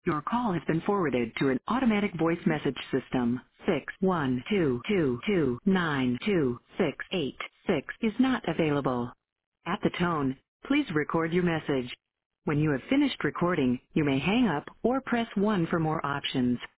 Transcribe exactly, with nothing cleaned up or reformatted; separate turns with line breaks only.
Your call has been forwarded to an automatic voice message system. Six one two two two nine two six eight six is not available. At the tone, please record your message. When you have finished recording, you may hang up or press one for more options.